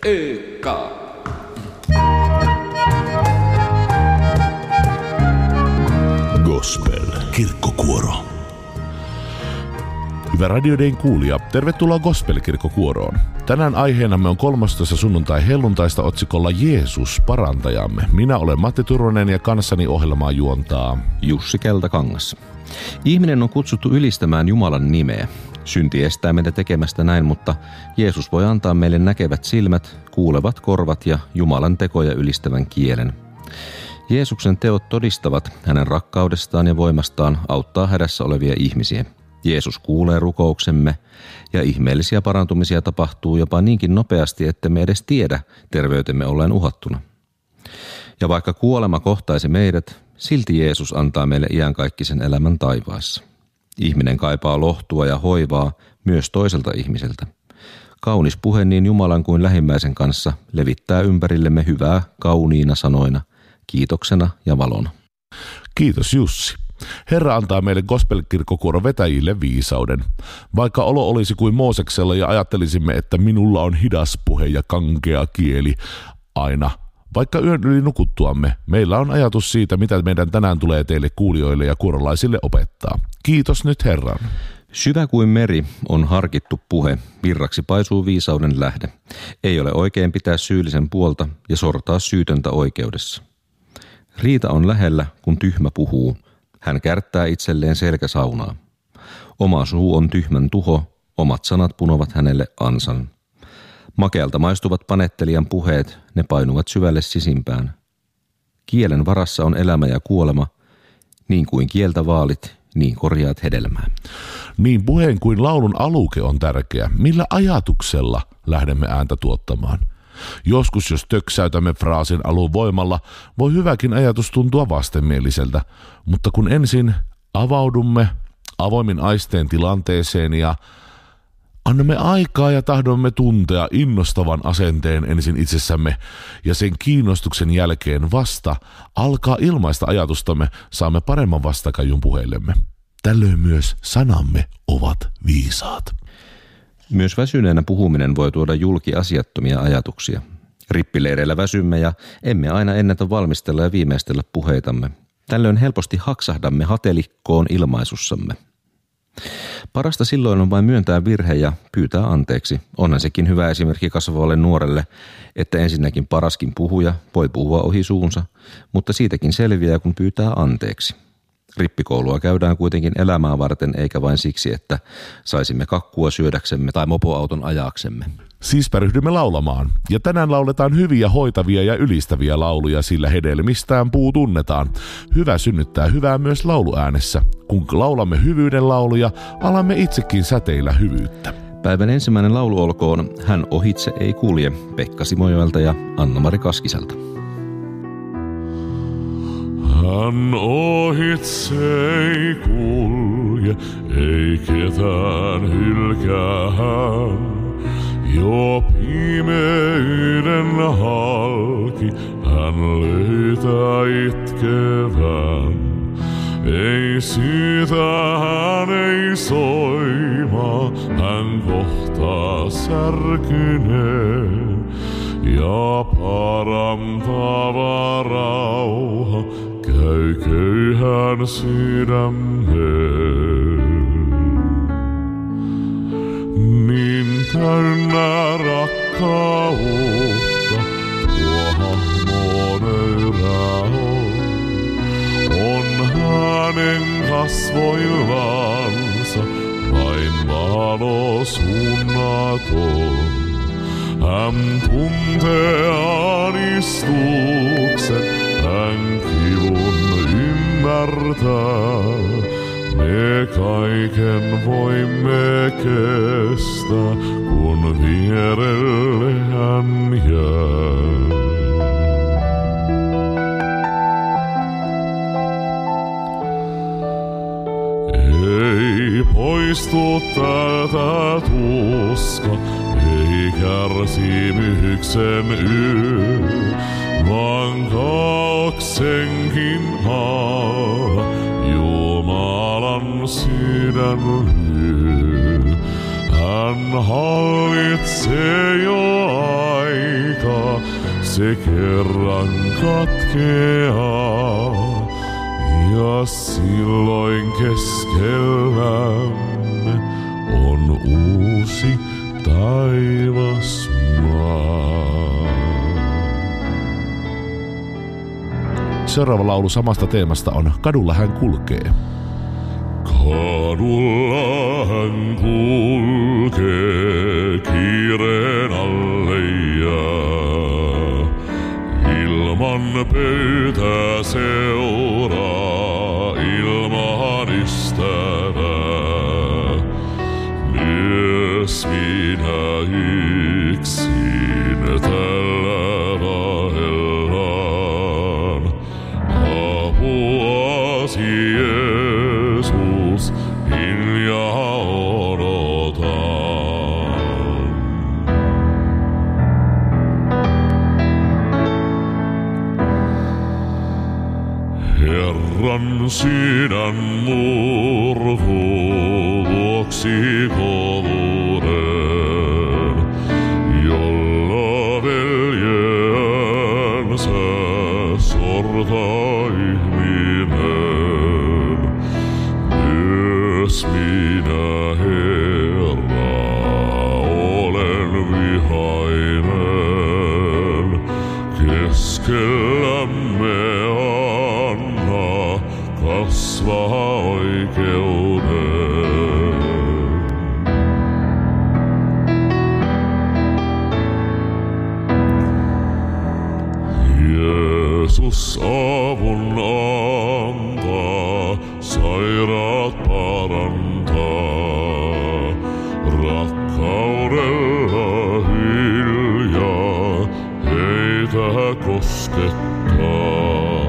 Gospel kirkkokuoro. Hyvä Radio Dayn kuulija, tervetuloa Gospel-kirkkokuoroon. Tänään aiheenamme on 13. sunnuntai-helluntaista otsikolla Jeesus, parantajamme. Minä olen Matti Turunen ja kanssani ohjelmaa juontaa Jussi Keltakangas. Ihminen on kutsuttu ylistämään Jumalan nimeä. Synti estää meitä tekemästä näin, mutta Jeesus voi antaa meille näkevät silmät, kuulevat korvat ja Jumalan tekoja ylistävän kielen. Jeesuksen teot todistavat hänen rakkaudestaan ja voimastaan auttaa hädässä olevia ihmisiä. Jeesus kuulee rukouksemme ja ihmeellisiä parantumisia tapahtuu jopa niinkin nopeasti, että me edes tiedä terveytemme olleen uhattuna. Ja vaikka kuolema kohtaisi meidät, silti Jeesus antaa meille iankaikkisen elämän taivaassa. Ihminen kaipaa lohtua ja hoivaa myös toiselta ihmiseltä. Kaunis puhe niin Jumalan kuin lähimmäisen kanssa levittää ympärillemme hyvää kauniina sanoina, kiitoksena ja valona. Kiitos Jussi. Herra antaa meille gospel-kirkkokuoron vetäjille viisauden. Vaikka olo olisi kuin Mooseksella ja ajattelisimme, että minulla on hidas puhe ja kankea kieli aina. Vaikka yön yli nukuttuamme, meillä on ajatus siitä, mitä meidän tänään tulee teille kuulijoille ja kuorolaisille opettaa. Kiitos nyt Herran. Syvä kuin meri on harkittu puhe, virraksi paisuu viisauden lähde. Ei ole oikein pitää syyllisen puolta ja sortaa syytöntä oikeudessa. Riita on lähellä, kun tyhmä puhuu. Hän kärttää itselleen selkäsaunaa. Oma suu on tyhmän tuho, omat sanat punovat hänelle ansan. Makealta maistuvat panettelijan puheet, ne painuvat syvälle sisimpään. Kielen varassa on elämä ja kuolema, niin kuin kieltä vaalit, niin korjaat hedelmää. Niin puheen kuin laulun aluke on tärkeä. Millä ajatuksella lähdemme ääntä tuottamaan? Joskus, jos töksäytämme fraasin alun voimalla, voi hyväkin ajatus tuntua vastenmieliseltä, mutta kun ensin avaudumme avoimin aisteen tilanteeseen ja annamme aikaa ja tahdomme tuntea innostavan asenteen ensin itsessämme ja sen kiinnostuksen jälkeen vasta alkaa ilmaista ajatustamme, saamme paremman vastakajun puheillemme. Tällöin myös sanamme ovat viisaat. Myös väsyneenä puhuminen voi tuoda julki asiattomia ajatuksia. Rippileireillä väsymme ja emme aina ennätä valmistella ja viimeistellä puheitamme. Tällöin helposti haksahdamme hatelikkoon ilmaisussamme. Parasta silloin on vain myöntää virhe ja pyytää anteeksi. Onhan sekin hyvä esimerkki kasvavalle nuorelle, että ensinnäkin paraskin puhuja voi puhua ohi suunsa, mutta siitäkin selviää, kun pyytää anteeksi. Rippikoulua käydään kuitenkin elämää varten eikä vain siksi, että saisimme kakkua syödäksemme tai mopoauton ajaksemme. Siispä ryhdymme laulamaan. Ja tänään lauletaan hyviä, hoitavia ja ylistäviä lauluja, sillä hedelmistään puu tunnetaan. Hyvä synnyttää hyvää myös lauluäänessä. Kun laulamme hyvyyden lauluja, alamme itsekin säteillä hyvyyttä. Päivän ensimmäinen laulu olkoon Hän ohitse ei kulje Pekka Simojoelta ja Anna-Mari Kaskiselta. Hän ohitse ei kulje, ei ketään hylkää hän. Jo pimeyden halki hän löytää itkevän. Ei syytä hän ei soima, hän kohtaa särkyneen. Ja parantava rauha käy köyhän sydämeen. Niin täynnä rakkautta tuo hahmo nöyrä on hänen kasvoillansa vain valo suunnaton. Hän tuntee ahdistuksen, hän kivun ymmärtää. Me kaiken voimme kestää, kun vierelle hän jää. Ei poistu täältä tuska, ei kärsimyksen yö, vaan kaaksenkin alla Jumalan sydän lyö. Hän hallitsee jo aina. se kerran katkeaa ja silloin keskellämme on uusi taivas maa. Seuraava laulu samasta teemasta on Kadulla hän kulkee. Kadulla hän kulkee, kiireen alle jää. Ilman pöytää seuraa, ilman ystävää. Myös minä yksin tällä vaellaan. Apuasi Jeesus, hiljaa odotan. Herran sydän murtuu vuoksi kovuuden, jolla veljensä sortaa ihminen. Myös minä, Herra, olen vihainen. Keskellämme anna kasvaa oikeuden. Jeesus avun antaa, sairaat parantaa. Rakkaudella hiljaa heitä koskettaa.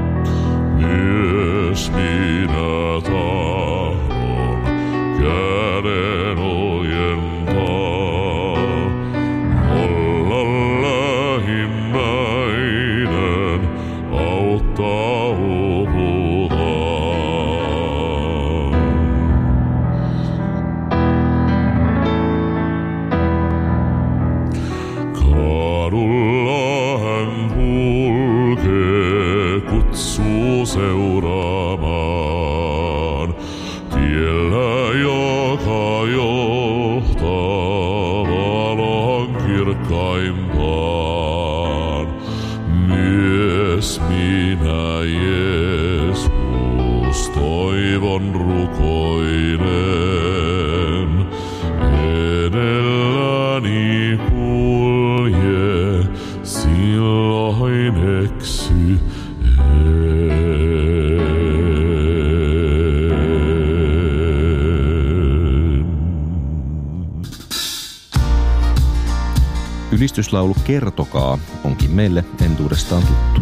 Myös minä tahdon käden ojentaa. Olla lähimmäinen, auttaa uputaan. Kadulla hän kulkee, kutsuu seuraamaan. Tiellä, joka johtaa valon kirkkaimpaan. Myös minä, Jeesus, toivon rukoilen. Edelläni kulje, silloin eksy Ylistyslaulu Kertokaa onkin meille entuudestaan tuttu.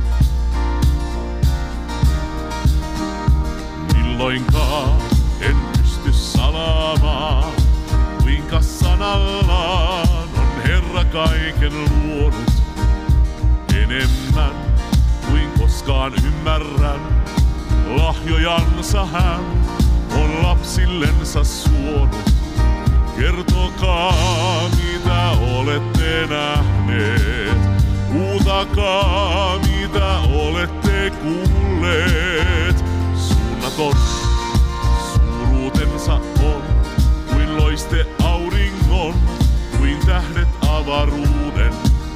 Milloinkaan en pysty salaamaan, kuinka sanallaan on Herra kaiken luonut. Enemmän kuin koskaan ymmärrän, lahjojansa hän on lapsillensa suonut. Kertokaa, mitä olette nähneet, huutakaa, mitä olette kuulleet. Suunnaton suuruutensa on, kuin loiste auringon, kuin tähdet avaruuden.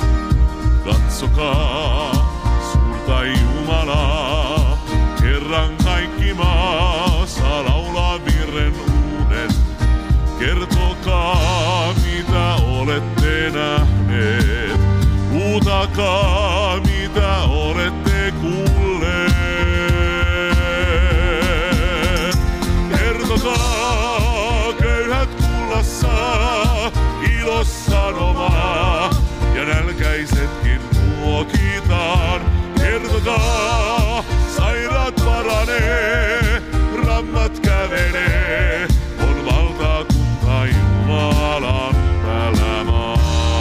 Katsokaa suurta Jumalaa, kerran kaikki maa saa laulaa virren uuden. Kertokaa, mitä olette nähneet, huutakaa, mitä olette kuulleet. Kertokaa, köyhät kullassa, ilossanomaa, ja nälkäisetkin ruokitaan. Kertokaa, sairaat paranee, rammat kävelee, on valtakunta Jumalan päällä maa.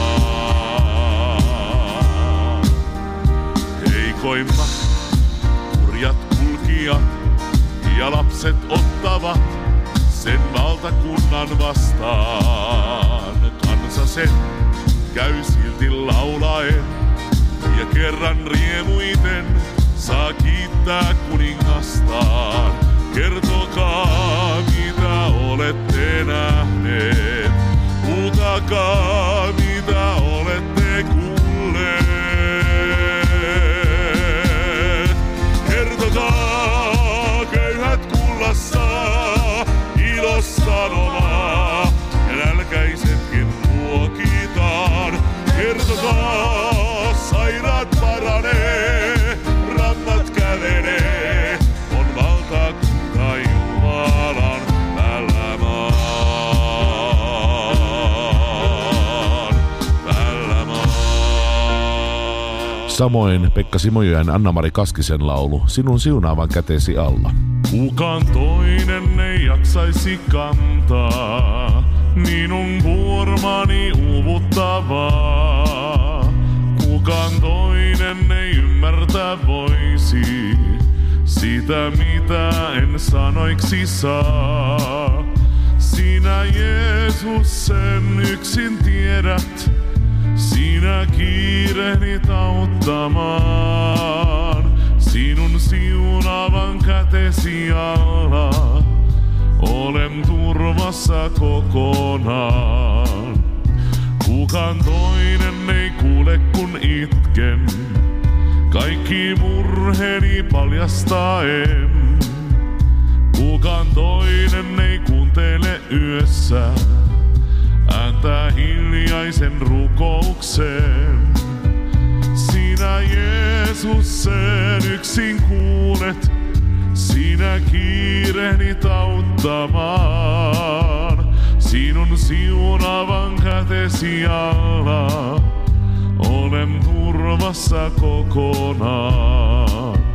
Heikoimmat, kurjat kulkijat ja lapset ottavat sen valtakunnan vastaan. Kansa sen käy silti laulaen ja kerran riemuiten saa kiittää kuningastaan. Kertokaa, mitä olette nähneet. Puhukaa, mitä olette kuulleet. Kertokaa, köyhät kullassa ilossanomaa ja nälkäisetkin ruokitaan. Kertokaa, sairaat paranee, rammat kävelee, on valtakunta Jumalan tällä maan. Samoin Pekka Simojoen Anna-Mari Kaskisen laulu Sinun siunaavan kätesi alla. Kukaan toinen ei jaksaisi kantaa minun kuormani uuvuttavaa. Kukaan toinen ei ymmärtää voisi sitä, mitä en sanoiksi saa. Sinä Jeesus sen yksin tiedät, sinä kiirehdit auttamaan. Sinun siunaavan kätesi alla olen turvassa kokonaan. Kukaan toinen ei kuule kun itken, kaikki murheeni paljastaen. Kukaan toinen ei kuuntele yössä ääntä hiljaisen rukouksen. Sinä Jeesus sen yksin kuulet, sinä kiirehdit auttamaan. Sinun siunaavan kätesi alla olen turvassa kokonaan.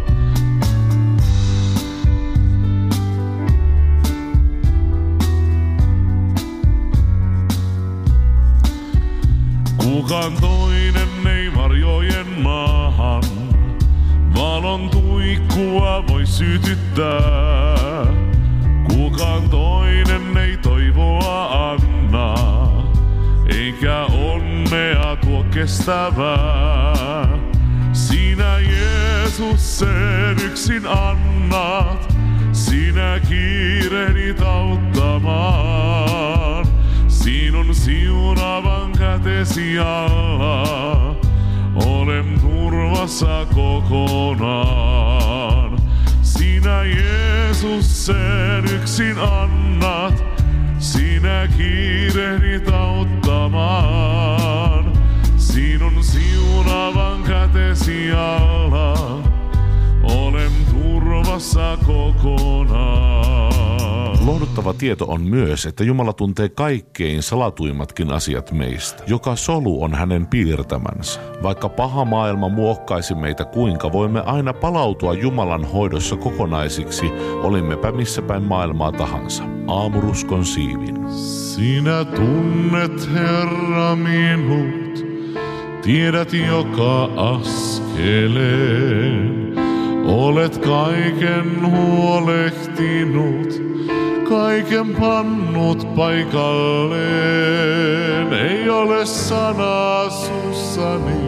Kukaan toinen ei varjojen maahan valon tuikkua voi sytyttää. Kukaan toinen ei toivoa anna, eikä onnea tuo kestävää. Sinä Jeesus sen yksin annat, sinä kiirehdit auttamaan. Sinun siunaavan kätesi alla olen turvassa kokonaan. Sinä Jeesus sen yksin annat, sinä kiirehdit auttamaan. Sinun siunaavan kätesi alla olen turvassa kokonaan. Lohduttava tieto on myös, että Jumala tuntee kaikkein salatuimmatkin asiat meistä. Joka solu on hänen piirtämänsä. Vaikka paha maailma muokkaisi meitä kuinka, voimme aina palautua Jumalan hoidossa kokonaisiksi, olimmepä missä päin maailmaa tahansa. Aamuruskon siivin. Sinä tunnet, Herra, minut, tiedät joka askeleen. Olet kaiken huolehtinut, kaiken pannut paikalleen. Ei ole sanaa sussani,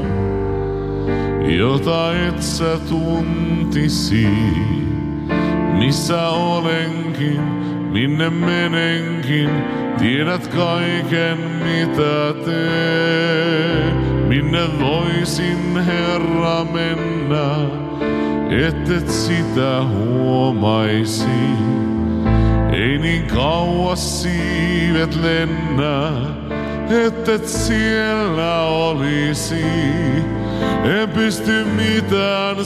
jota et sä tuntisi. Missä olenkin, minne menenkin, tiedät kaiken mitä teen. Minne voisin, Herra, mennä, et sitä huomaisi. Ei niin kauas siivet lennä, et siellä olisi. En pysty mitään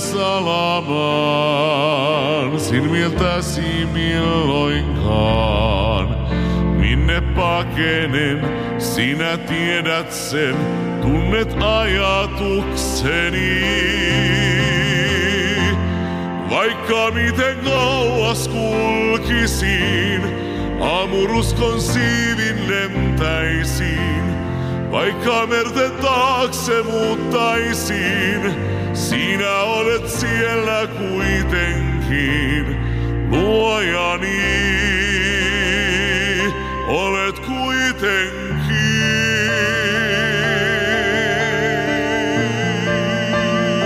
salamaan silmiltäsi milloinkaan. Minne pakenen, sinä tiedät sen, tunnet ajatukseni. Vaikka miten kauas kulkisin, aamuruskon siivin lentäisin. Vaikka merten taakse muuttaisin, sinä olet siellä kuitenkin. Luojani, olet kuitenkin.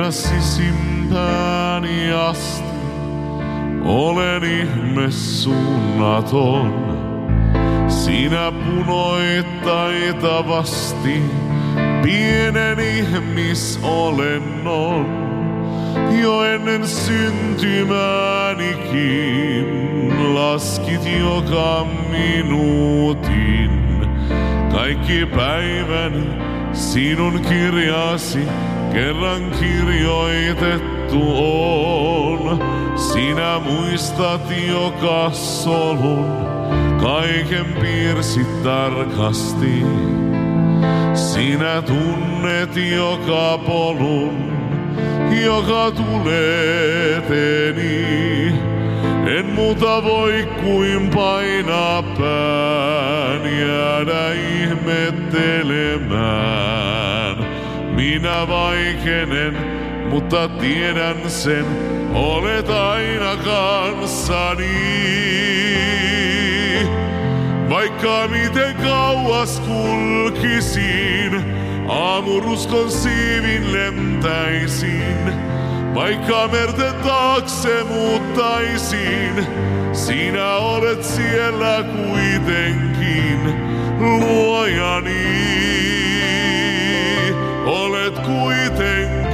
aina sisimpääni asti. Olen ihme suunnaton. Sinä punoit taitavasti pienen ihmisolennon. Jo ennen syntymäänikin laskit joka minuutin. Kaikki päiväni sinun kirjasi kerran kirjoitettu on. Sinä muistat joka solun, kaiken piirsit tarkasti. Sinä tunnet joka polun, joka tulee eteeni. En muuta voi kuin painaa pään, jäädä ihmettelemään. Minä vaikenen, mutta tiedän sen, olet aina kanssani. Vaikka miten kauas kulkisin, aamuruskon siivin lentäisin. Vaikka merten taakse muuttaisin, sinä olet siellä kuitenkin, luojani. Olet kuitenkin.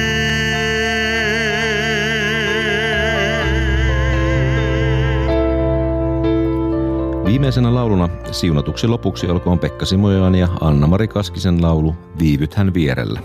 Viimeisenä lauluna siunatuksi lopuksi olkoon Pekka Simojoen ja Anna-Mari Kaskisen laulu Viivythän vierellä.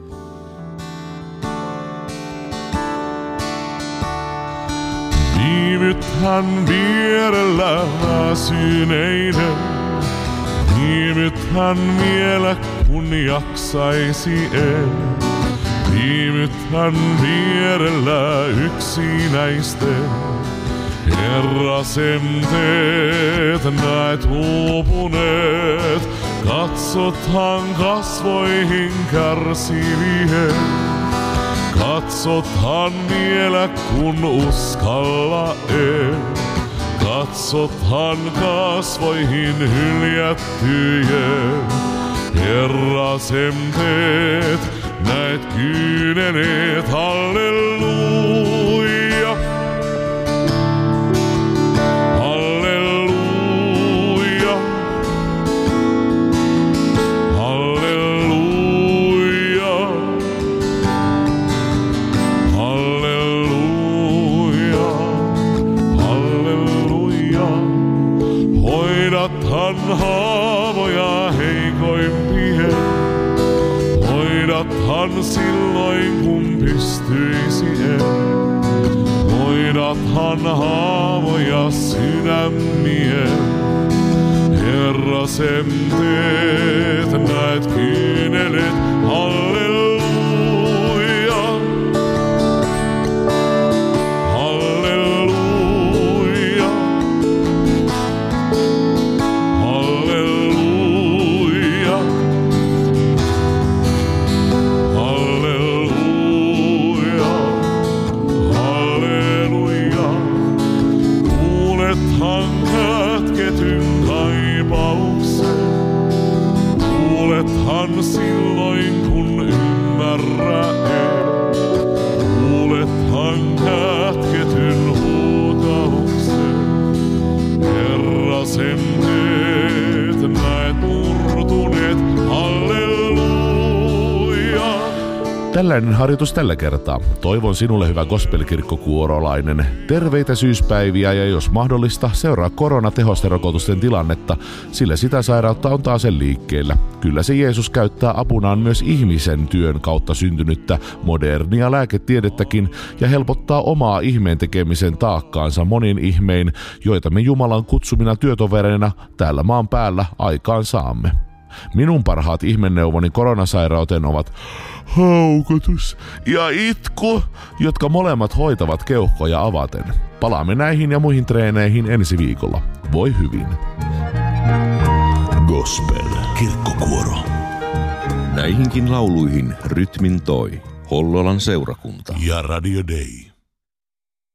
Viivythän vierellä väsyneiden, viivythän vielä kun jaksaisi en. Viivythän vierellä yksinäisten, Herrasen teet näet uupuneet, katsothan kasvoihin kärsivien. Katsothan vielä kun uskalla en, katsothan kasvoihin hyljättyjen. Herrasen teet näet kyyneleet, halleluja. Haavoja heikoimpien, hoidathan silloin kun pystyisi en. Hoidathan haavoja sydämien, Herra sen teet näet kyyneleet, halleluja. Silloin kun ymmärrä en, kuulethan kätketyn huukauksen. Herra sen teet näet murtuneet, halleluja. Tällainen harjoitus tällä kertaa. Toivon sinulle, hyvä gospelkirkkokuorolainen, terveitä syyspäiviä ja jos mahdollista, seuraa koronatehosterokotusten tilannetta, sillä sitä sairautta on taas sen liikkeellä. Kyllä se Jeesus käyttää apunaan myös ihmisen työn kautta syntynyttä modernia lääketiedettäkin ja helpottaa omaa ihmeen tekemisen taakkaansa monin ihmein, joita me Jumalan kutsumina työtovereina täällä maan päällä aikaan saamme. Minun parhaat ihmeneuvoni koronasairauteen ovat haukotus ja itku, jotka molemmat hoitavat keuhkoja avaten. Palaamme näihin ja muihin treeneihin ensi viikolla. Voi hyvin. Gospel kirkkokuoro. Näihinkin lauluihin rytmin toi Hollolan seurakunta ja Radio Day.